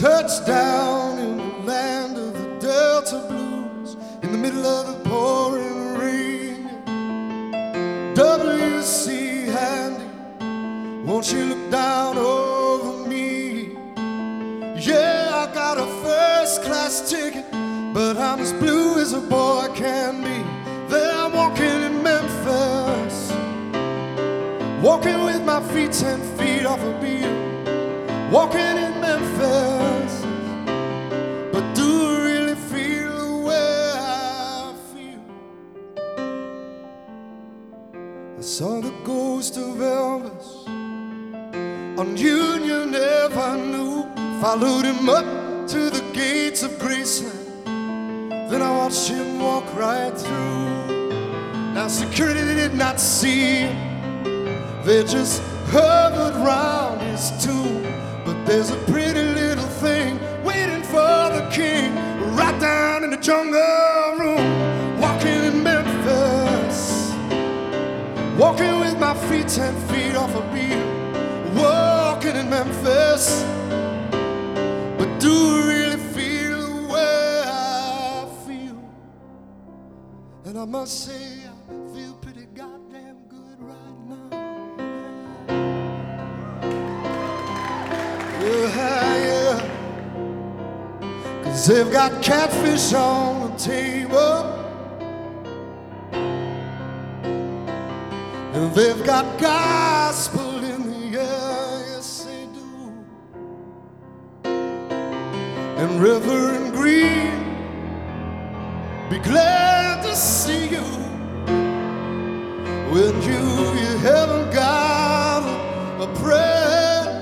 Touchdown in the land of the Delta Blues, in the middle of the pouring rain. W.C. Handy, won't you look down over me? Yeah, I got a first-class ticket, but I'm as blue as a boy can be. There I'm walking in Memphis, walking with my feet 10 feet off a beat, walking in Memphis. But do I really feel the way I feel? I saw the ghost of Elvis on Union Avenue, followed him up to the gates of Graceland. Then I watched him walk right through. Now security did not see him, they just hovered round his tomb. But there's a pretty little thing waiting for the king, right down in the jungle room. Walking in Memphis, walking with my feet 10 feet off a beat, walking in Memphis. But do I really feel the way I feel? And I must say I feel pretty goddamn good right now. Yeah, 'cause they've got catfish on the table, and they've got gospel in the air, yes they do. And Reverend Green, be glad to see you when you haven't got a prayer.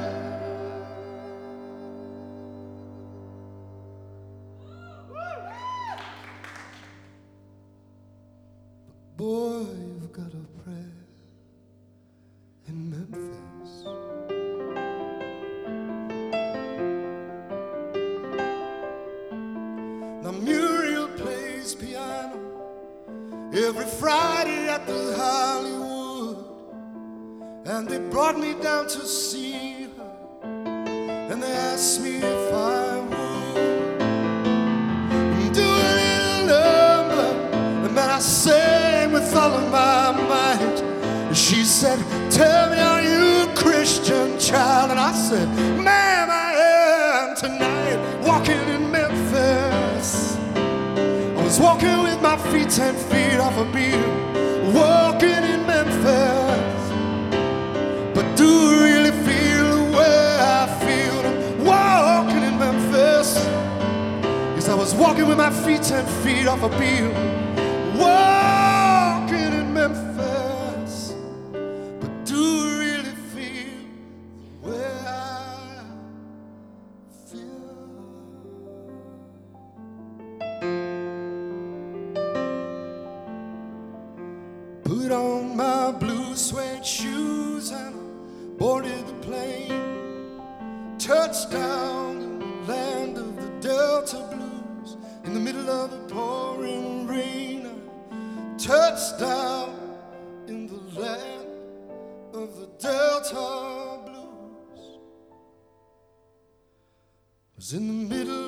Boy, you've got a prayer in Memphis. Now Muriel plays piano every Friday at the Hollywood, and they brought me down to see her, and they asked me if I would do a little number, and then I sang with all of my might. She said, tell me, are you a Christian child? And I said, ma'am, I am tonight, walking in Memphis. I was walking with my feet 10 feet off a beat, walking in Memphis. But do I really feel the way I feel? I'm walking in Memphis, 'cause I was walking with my feet 10 feet off a beat, walking in Memphis. But do I really feel the way I feel? Put on my blue suede shoes and boarded the plane. Touchdown in the land of the Delta Blues, in the middle of the pouring rain. Touchdown in the land of the Delta Blues. Was in the middle